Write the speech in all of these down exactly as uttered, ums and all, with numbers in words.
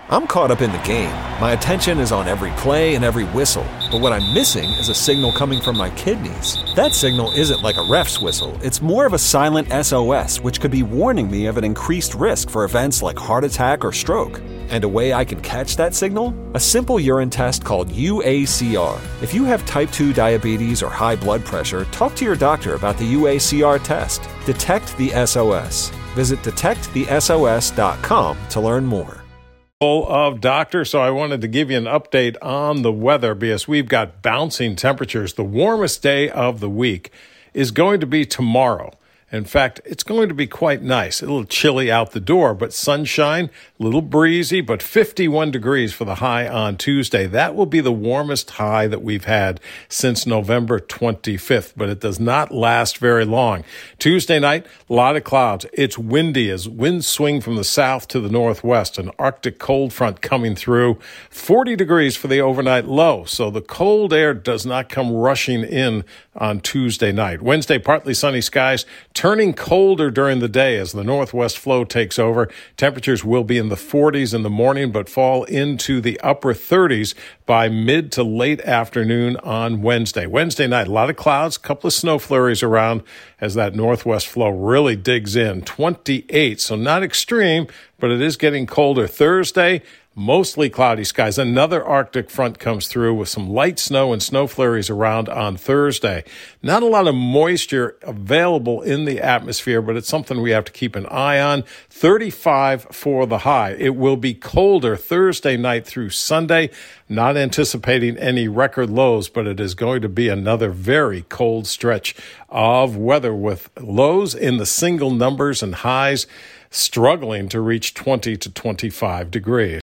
I'm caught up in the game. My attention is on every play and every whistle. But what I'm missing is a signal coming from my kidneys. That signal isn't like a ref's whistle. It's more of a silent S O S, which could be warning me of an increased risk for events like heart attack or stroke. And a way I can catch that signal? A simple urine test called U A C R. If you have type two diabetes or high blood pressure, talk to your doctor about the U A C R test. Detect the S O S. Visit detect the S O S dot com to learn more. Of Doctor, so I wanted to give you an update on the weather because we've got bouncing temperatures. The warmest day of the week is going to be tomorrow. In fact, it's going to be quite nice. A little chilly out the door, but sunshine, a little breezy, but fifty-one degrees for the high on Tuesday. That will be the warmest high that we've had since November twenty-fifth, but it does not last very long. Tuesday night, a lot of clouds. It's windy as winds swing from the south to the northwest. An Arctic cold front coming through. forty degrees for the overnight low, so the cold air does not come rushing in on Tuesday night. Wednesday, partly sunny skies, turning colder during the day as the northwest flow takes over. Temperatures will be in the forties in the morning, but fall into the upper thirties by mid to late afternoon on Wednesday. Wednesday night, a lot of clouds, a couple of snow flurries around as that northwest flow really digs in. twenty-eight, so not extreme, but it is getting colder. Thursday, mostly cloudy skies. Another Arctic front comes through with some light snow and snow flurries around on Thursday. Not a lot of moisture available in the atmosphere, but it's something we have to keep an eye on. thirty-five for the high. It will be colder Thursday night through Sunday. Not anticipating any record lows, but it is going to be another very cold stretch of weather with lows in the single numbers and highs struggling to reach twenty to twenty-five degrees.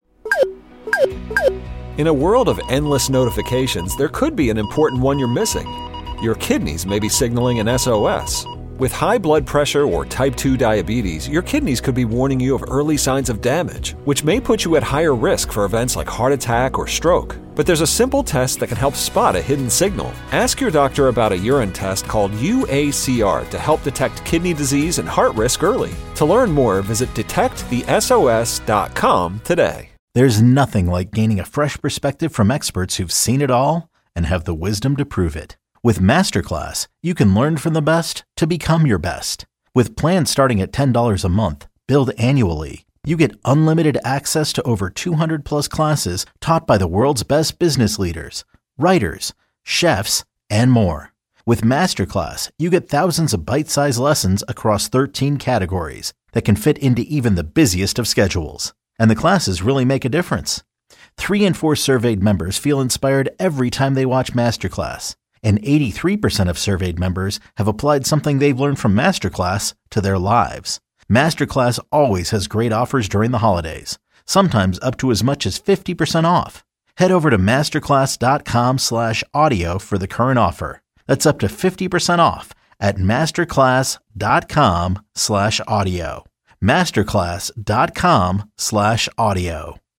In a world of endless notifications, there could be an important one you're missing. Your kidneys may be signaling an S O S. With high blood pressure or type two diabetes, your kidneys could be warning you of early signs of damage, which may put you at higher risk for events like heart attack or stroke. But there's a simple test that can help spot a hidden signal. Ask your doctor about a urine test called U A C R to help detect kidney disease and heart risk early. To learn more, visit detect the S O S dot com today. There's nothing like gaining a fresh perspective from experts who've seen it all and have the wisdom to prove it. With Masterclass, you can learn from the best to become your best. With plans starting at ten dollars a month, billed annually, you get unlimited access to over two hundred plus classes taught by the world's best business leaders, writers, chefs, and more. With Masterclass, you get thousands of bite-sized lessons across thirteen categories that can fit into even the busiest of schedules. And the classes really make a difference. Three in four surveyed members feel inspired every time they watch Masterclass. And eighty-three percent of surveyed members have applied something they've learned from Masterclass to their lives. Masterclass always has great offers during the holidays, sometimes up to as much as fifty percent off. Head over to masterclass.com slash audio for the current offer. That's up to fifty percent off at masterclass.com slash audio. masterclass.com slash audio.